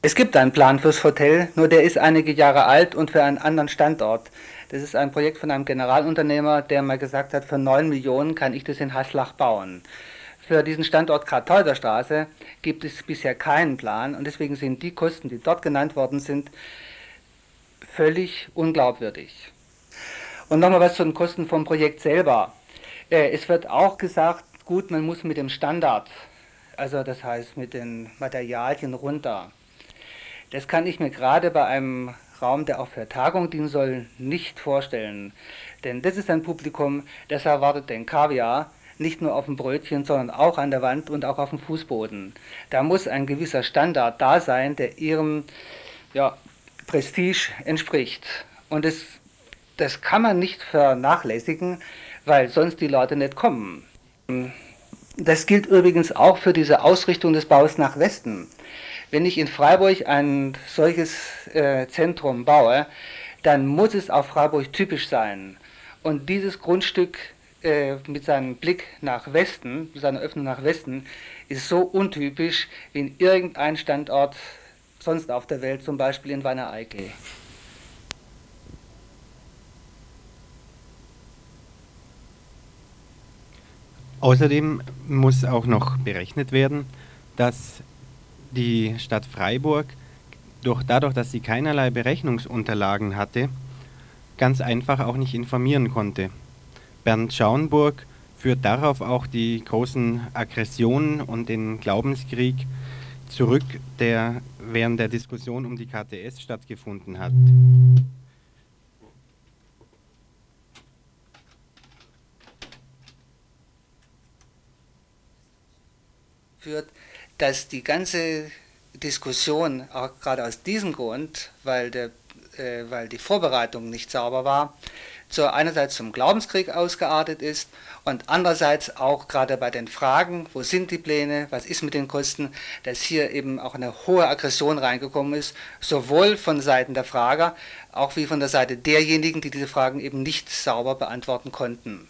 Es gibt einen Plan fürs Hotel, nur der ist einige Jahre alt und für einen anderen Standort. Das ist ein Projekt von einem Generalunternehmer, der mal gesagt hat, für 9 Millionen kann ich das in Haslach bauen. Für diesen Standort Kartäuserstraße gibt es bisher keinen Plan und deswegen sind die Kosten, die dort genannt worden sind, völlig unglaubwürdig. Und nochmal was zu den Kosten vom Projekt selber. Es wird auch gesagt, gut, man muss mit dem Standard, also das heißt mit den Materialien runter. Das kann ich mir gerade bei einem Raum, der auch für Tagung dienen soll, nicht vorstellen. Denn das ist ein Publikum, das erwartet den Kaviar nicht nur auf dem Brötchen, sondern auch an der Wand und auch auf dem Fußboden. Da muss ein gewisser Standard da sein, der ihrem ja, Prestige entspricht. Und das kann man nicht vernachlässigen, weil sonst die Leute nicht kommen. Das gilt übrigens auch für diese Ausrichtung des Baus nach Westen. Wenn ich in Freiburg ein solches Zentrum baue, dann muss es auf Freiburg typisch sein. Und dieses Grundstück mit seinem Blick nach Westen, mit seiner Öffnung nach Westen, ist so untypisch wie in irgendein Standort sonst auf der Welt, zum Beispiel in Wanne-Eickel. Außerdem muss auch noch berechnet werden, dass die Stadt Freiburg dadurch, dass sie keinerlei Berechnungsunterlagen hatte, ganz einfach auch nicht informieren konnte. Bernd Schauenburg führt darauf auch die großen Aggressionen und den Glaubenskrieg zurück, der während der Diskussion um die KTS stattgefunden hat. Führt, dass die ganze Diskussion, auch gerade aus diesem Grund, weil die Vorbereitung nicht sauber war, einerseits zum Glaubenskrieg ausgeartet ist und andererseits auch gerade bei den Fragen, wo sind die Pläne, was ist mit den Kosten, dass hier eben auch eine hohe Aggression reingekommen ist, sowohl von Seiten der Frager, auch wie von der Seite derjenigen, die diese Fragen eben nicht sauber beantworten konnten.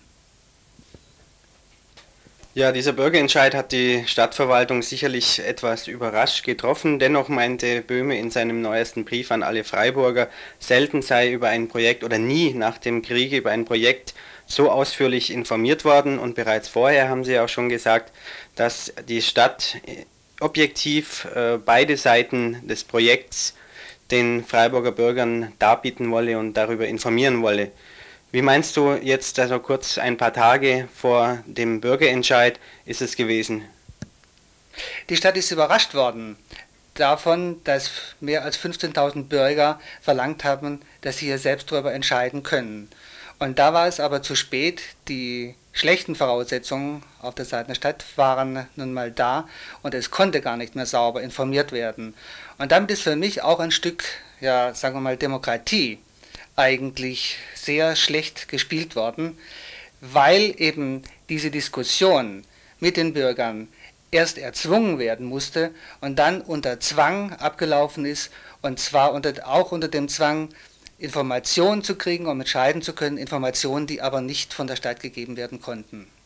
Ja, dieser Bürgerentscheid hat die Stadtverwaltung sicherlich etwas überrascht getroffen. Dennoch meinte Böhme in seinem neuesten Brief an alle Freiburger, selten sei über ein Projekt oder nie nach dem Krieg über ein Projekt so ausführlich informiert worden. Und bereits vorher haben sie auch schon gesagt, dass die Stadt objektiv beide Seiten des Projekts den Freiburger Bürgern darbieten wolle und darüber informieren wolle. Wie meinst du jetzt, also kurz ein paar Tage vor dem Bürgerentscheid ist es gewesen? Die Stadt ist überrascht worden davon, dass mehr als 15.000 Bürger verlangt haben, dass sie hier selbst darüber entscheiden können. Und da war es aber zu spät. Die schlechten Voraussetzungen auf der Seite der Stadt waren nun mal da und es konnte gar nicht mehr sauber informiert werden. Und damit ist für mich auch ein Stück, ja, sagen wir mal, Demokratie eigentlich sehr schlecht gespielt worden, weil eben diese Diskussion mit den Bürgern erst erzwungen werden musste und dann unter Zwang abgelaufen ist, und zwar auch unter dem Zwang, Informationen zu kriegen, um entscheiden zu können, Informationen, die aber nicht von der Stadt gegeben werden konnten.